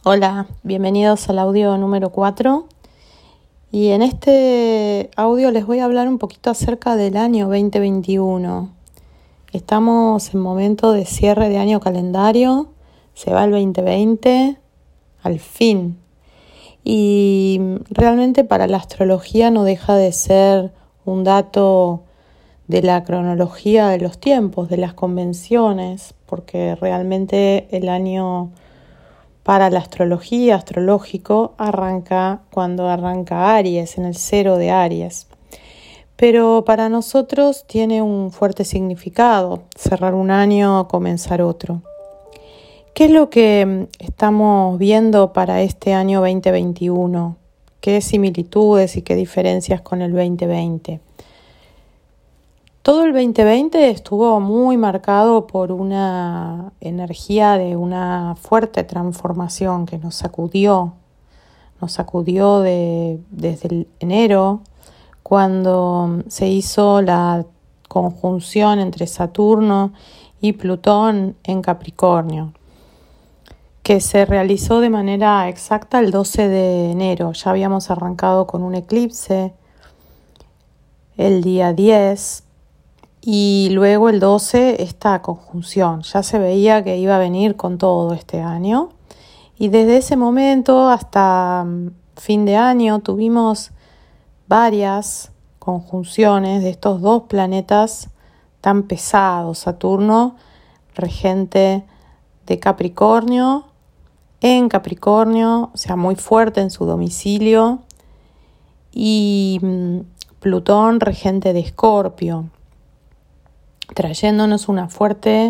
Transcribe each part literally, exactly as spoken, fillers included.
Hola, bienvenidos al audio número cuatro y en este audio les voy a hablar un poquito acerca del año veinte veintiuno. Estamos en momento de cierre de año calendario, se va el veinte veinte, al fin. Y realmente para la astrología no deja de ser un dato de la cronología de los tiempos, de las convenciones, porque realmente el año para la astrología, astrológico, arranca cuando arranca Aries, en el cero de Aries. Pero para nosotros tiene un fuerte significado, cerrar un año, comenzar otro. ¿Qué es lo que estamos viendo para este año veinte veintiuno? ¿Qué similitudes y qué diferencias con el veinte veinte? Todo el veinte veinte estuvo muy marcado por una energía de una fuerte transformación que nos sacudió, nos sacudió de, desde el enero, cuando se hizo la conjunción entre Saturno y Plutón en Capricornio, que se realizó de manera exacta el doce de enero. Ya habíamos arrancado con un eclipse el día diez. Y luego el doce, esta conjunción. Ya se veía que iba a venir con todo este año. Y desde ese momento hasta fin de año tuvimos varias conjunciones de estos dos planetas tan pesados. Saturno, regente de Capricornio, en Capricornio, o sea, muy fuerte en su domicilio. Y Plutón, regente de Escorpio, trayéndonos una fuerte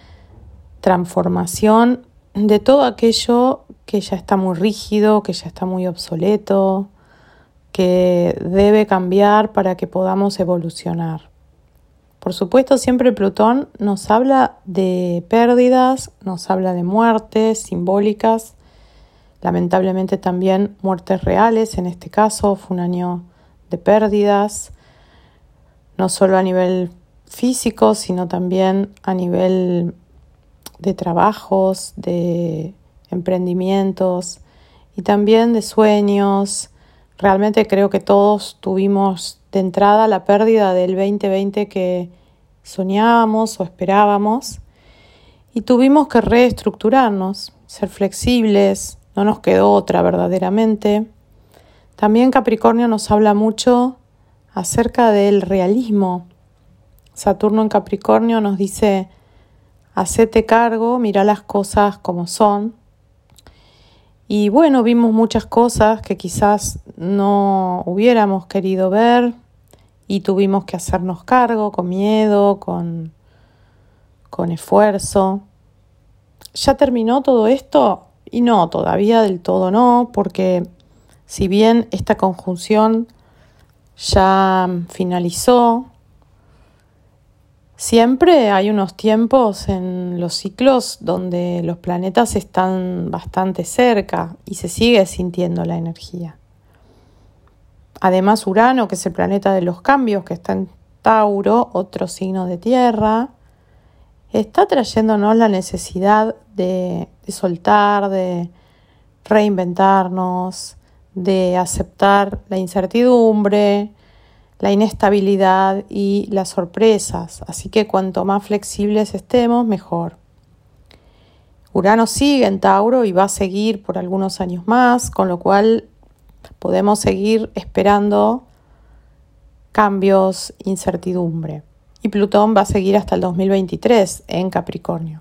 transformación de todo aquello que ya está muy rígido, que ya está muy obsoleto, que debe cambiar para que podamos evolucionar. Por supuesto, siempre Plutón nos habla de pérdidas, nos habla de muertes simbólicas, lamentablemente también muertes reales. En este caso fue un año de pérdidas, no solo a nivel físico, sino también a nivel de trabajos, de emprendimientos y también de sueños. Realmente creo que todos tuvimos de entrada la pérdida del veinte veinte que soñábamos o esperábamos y tuvimos que reestructurarnos, ser flexibles, no nos quedó otra verdaderamente. También Capricornio nos habla mucho acerca del realismo. Saturno en Capricornio nos dice, hacete cargo, mirá las cosas como son. Y bueno, vimos muchas cosas que quizás no hubiéramos querido ver y tuvimos que hacernos cargo con miedo, con, con esfuerzo. ¿Ya terminó todo esto? Y no, todavía del todo no, porque si bien esta conjunción ya finalizó, siempre hay unos tiempos en los ciclos donde los planetas están bastante cerca y se sigue sintiendo la energía. Además, Urano, que es el planeta de los cambios, que está en Tauro, otro signo de tierra, está trayéndonos la necesidad de, de soltar, de reinventarnos, de aceptar la incertidumbre, la inestabilidad y las sorpresas. Así que cuanto más flexibles estemos, mejor. Urano sigue en Tauro y va a seguir por algunos años más, con lo cual podemos seguir esperando cambios, incertidumbre. Y Plutón va a seguir hasta el dos mil veintitrés en Capricornio.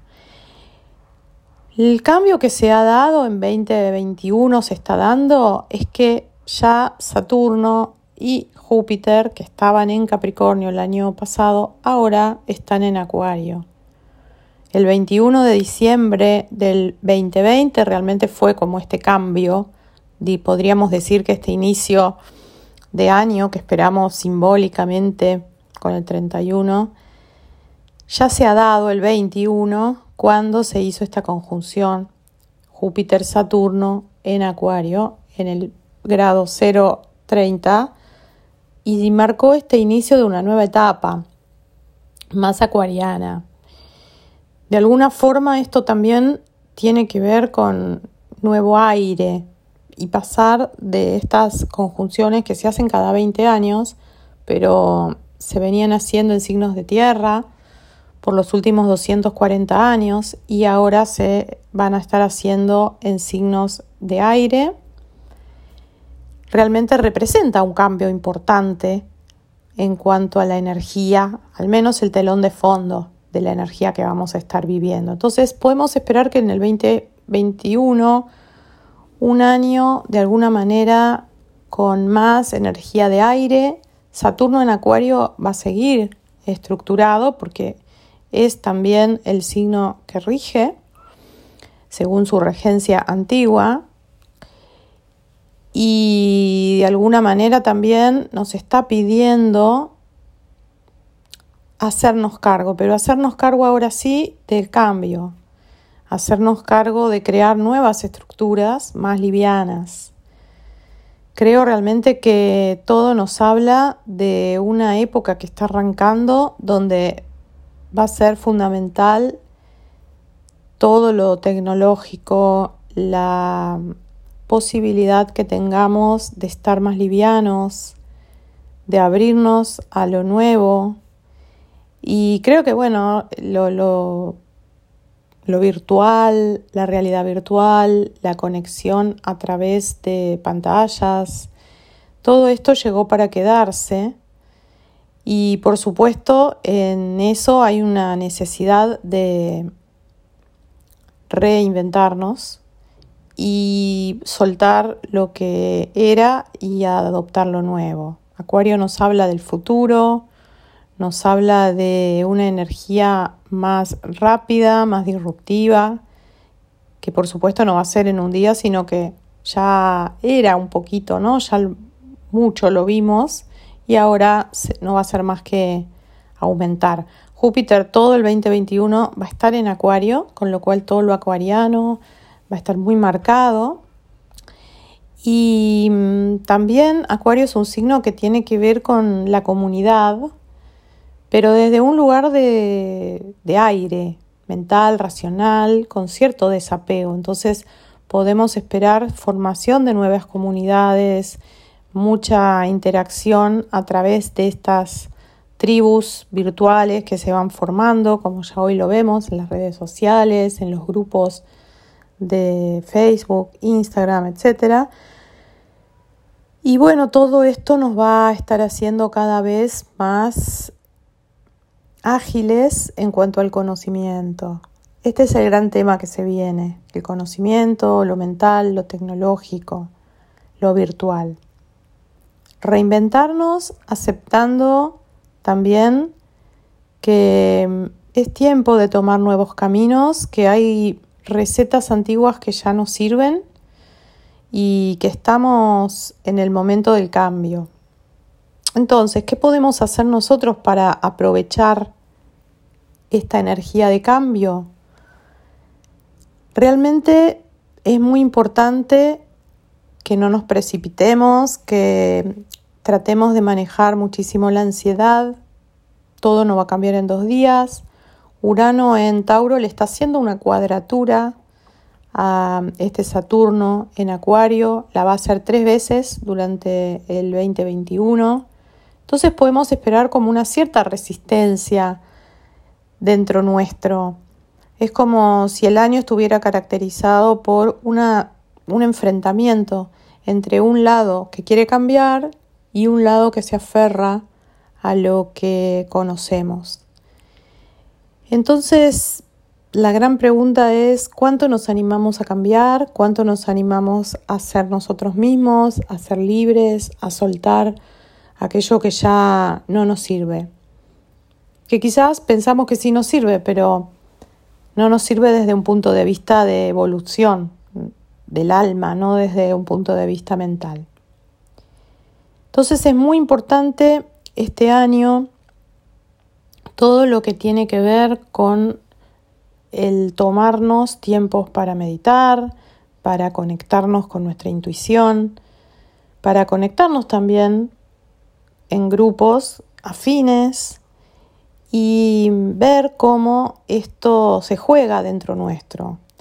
El cambio que se ha dado en veinte veintiuno se está dando es que ya Saturno y Júpiter, que estaban en Capricornio el año pasado, ahora están en Acuario. El veintiuno de diciembre del veinte veinte realmente fue como este cambio, y podríamos decir que este inicio de año que esperamos simbólicamente con el treinta y uno, ya se ha dado el veintiuno cuando se hizo esta conjunción Júpiter-Saturno en Acuario en el grado cero treinta, y marcó este inicio de una nueva etapa más acuariana. De alguna forma esto también tiene que ver con nuevo aire y pasar de estas conjunciones que se hacen cada veinte años, pero se venían haciendo en signos de tierra por los últimos doscientos cuarenta años y ahora se van a estar haciendo en signos de aire. Realmente representa un cambio importante en cuanto a la energía, al menos el telón de fondo de la energía que vamos a estar viviendo. Entonces podemos esperar que en el veinte veintiuno, un año de alguna manera con más energía de aire. Saturno en Acuario va a seguir estructurado porque es también el signo que rige según su regencia antigua. Y de alguna manera también nos está pidiendo hacernos cargo, pero hacernos cargo ahora sí del cambio, hacernos cargo de crear nuevas estructuras más livianas. Creo realmente que todo nos habla de una época que está arrancando donde va a ser fundamental todo lo tecnológico, la posibilidad que tengamos de estar más livianos, de abrirnos a lo nuevo. Y creo que, bueno, lo, lo, lo virtual, la realidad virtual, la conexión a través de pantallas, todo esto llegó para quedarse. Y, por supuesto, en eso hay una necesidad de reinventarnos y soltar lo que era y adoptar lo nuevo. Acuario nos habla del futuro, nos habla de una energía más rápida, más disruptiva, que por supuesto no va a ser en un día, sino que ya era un poquito, ¿no? Ya mucho lo vimos y ahora no va a ser más que aumentar. Júpiter todo el veinte veintiuno va a estar en Acuario, con lo cual todo lo acuariano va a estar muy marcado. Y mmm, también Acuario es un signo que tiene que ver con la comunidad, pero desde un lugar de, de aire, mental, racional, con cierto desapego. Entonces podemos esperar formación de nuevas comunidades, mucha interacción a través de estas tribus virtuales que se van formando, como ya hoy lo vemos en las redes sociales, en los grupos de Facebook, Instagram, etcétera. Y bueno, todo esto nos va a estar haciendo cada vez más ágiles en cuanto al conocimiento. Este es el gran tema que se viene, el conocimiento, lo mental, lo tecnológico, lo virtual. Reinventarnos aceptando también que es tiempo de tomar nuevos caminos, que hay recetas antiguas que ya no sirven y que estamos en el momento del cambio. Entonces, ¿qué podemos hacer nosotros para aprovechar esta energía de cambio? Realmente es muy importante que no nos precipitemos, que tratemos de manejar muchísimo la ansiedad. Todo no va a cambiar en dos días. Urano en Tauro le está haciendo una cuadratura a este Saturno en Acuario. La va a hacer tres veces durante el veinte veintiuno. Entonces podemos esperar como una cierta resistencia dentro nuestro. Es como si el año estuviera caracterizado por una, un enfrentamiento entre un lado que quiere cambiar y un lado que se aferra a lo que conocemos. Entonces, la gran pregunta es ¿cuánto nos animamos a cambiar? ¿Cuánto nos animamos a ser nosotros mismos, a ser libres, a soltar aquello que ya no nos sirve? Que quizás pensamos que sí nos sirve, pero no nos sirve desde un punto de vista de evolución del alma, no desde un punto de vista mental. Entonces es muy importante este año todo lo que tiene que ver con el tomarnos tiempos para meditar, para conectarnos con nuestra intuición, para conectarnos también en grupos afines y ver cómo esto se juega dentro nuestro.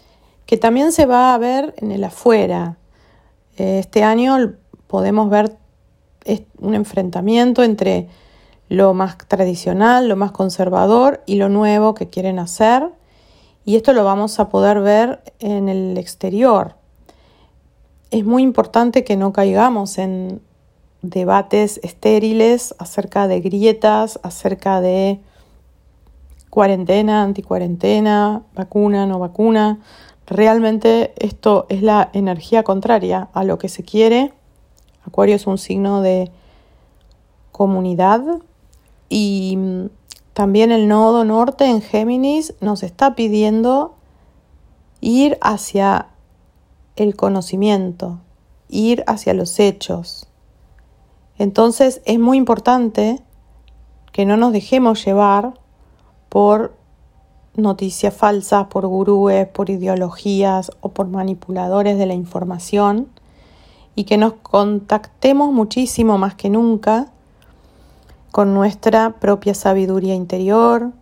que también se va a ver en el afuera. Este año podemos ver un enfrentamiento entre lo más tradicional, lo más conservador y lo nuevo que quieren hacer. Y esto lo vamos a poder ver en el exterior. Es muy importante que no caigamos en debates estériles acerca de grietas, acerca de cuarentena, anticuarentena, vacuna, no vacuna. Realmente esto es la energía contraria a lo que se quiere. Acuario es un signo de comunidad y también el nodo norte en Géminis nos está pidiendo ir hacia el conocimiento, ir hacia los hechos. Entonces es muy importante que no nos dejemos llevar por noticias falsas, por gurúes, por ideologías o por manipuladores de la información y que nos contactemos muchísimo más que nunca con nuestra propia sabiduría interior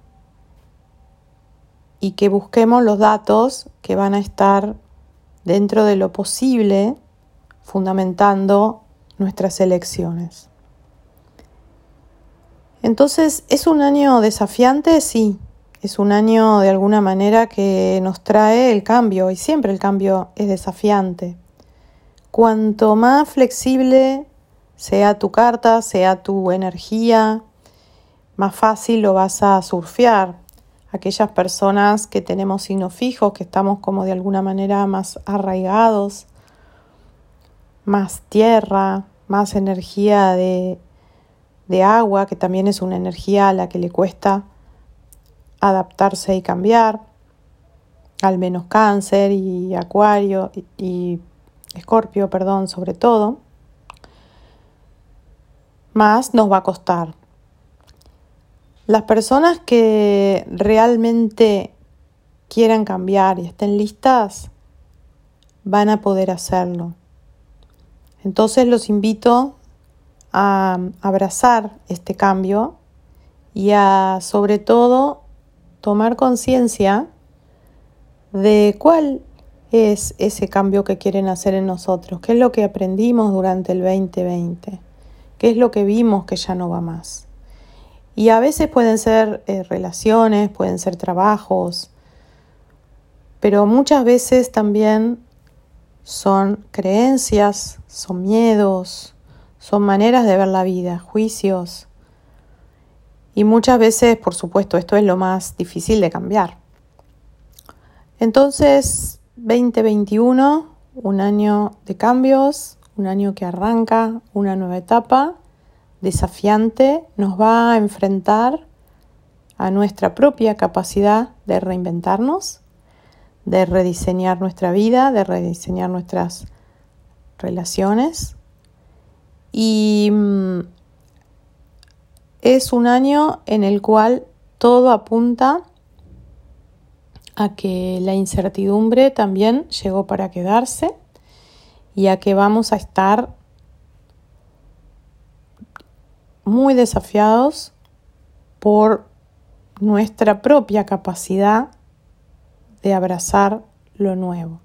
y que busquemos los datos que van a estar dentro de lo posible fundamentando nuestras elecciones. Entonces, ¿es un año desafiante? Sí, es un año de alguna manera que nos trae el cambio y siempre el cambio es desafiante. Cuanto más flexible sea tu carta, sea tu energía, más fácil lo vas a surfear. Aquellas personas que tenemos signos fijos, que estamos como de alguna manera más arraigados, más tierra, más energía de, de agua, que también es una energía a la que le cuesta adaptarse y cambiar, al menos Cáncer y Acuario y, y Escorpio, perdón, sobre todo, más nos va a costar. Las personas que realmente quieran cambiar y estén listas van a poder hacerlo. Entonces los invito a abrazar este cambio y a, sobre todo, tomar conciencia de cuál es ese cambio que quieren hacer en nosotros, qué es lo que aprendimos durante el veinte veinte, qué es lo que vimos que ya no va más. Y a veces pueden ser eh, relaciones, pueden ser trabajos, pero muchas veces también son creencias, son miedos, son maneras de ver la vida, juicios. Y muchas veces, por supuesto, esto es lo más difícil de cambiar. Entonces, veinte veintiuno, un año de cambios, un año que arranca una nueva etapa, desafiante, nos va a enfrentar a nuestra propia capacidad de reinventarnos, de rediseñar nuestra vida, de rediseñar nuestras relaciones. Y mm, es un año en el cual todo apunta a que la incertidumbre también llegó para quedarse y a que vamos a estar muy desafiados por nuestra propia capacidad de abrazar lo nuevo.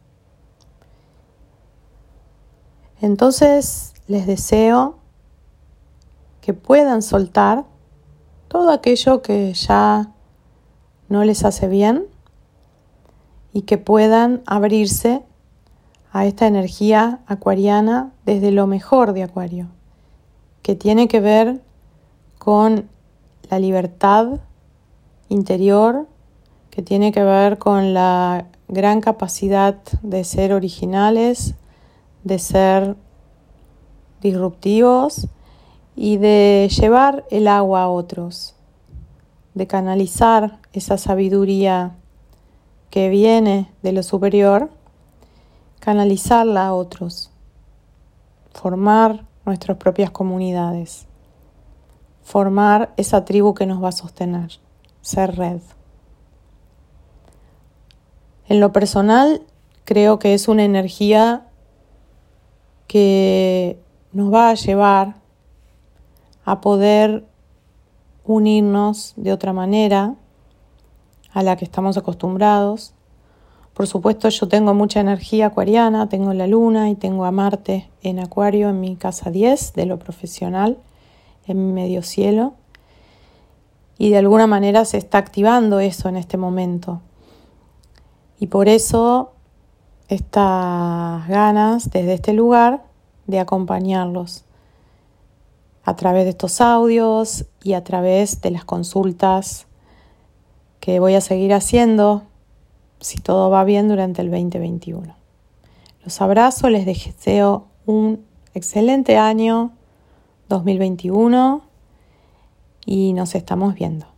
Entonces les deseo que puedan soltar todo aquello que ya no les hace bien y que puedan abrirse a esta energía acuariana desde lo mejor de Acuario, que tiene que ver con la libertad interior, que tiene que ver con la gran capacidad de ser originales, de ser disruptivos y de llevar el agua a otros, de canalizar esa sabiduría que viene de lo superior, canalizarla a otros, formar nuestras propias comunidades, formar esa tribu que nos va a sostener, ser red. En lo personal, creo que es una energía que nos va a llevar a poder unirnos de otra manera a la que estamos acostumbrados, Por supuesto, yo tengo mucha energía acuariana, tengo la luna y tengo a Marte en Acuario en mi casa diez de lo profesional, en mi medio cielo. Y de alguna manera se está activando eso en este momento. Y por eso estas ganas desde este lugar de acompañarlos a través de estos audios y a través de las consultas que voy a seguir haciendo si todo va bien durante el veinte veintiuno. Los abrazo, les deseo un excelente año dos mil veintiuno y nos estamos viendo.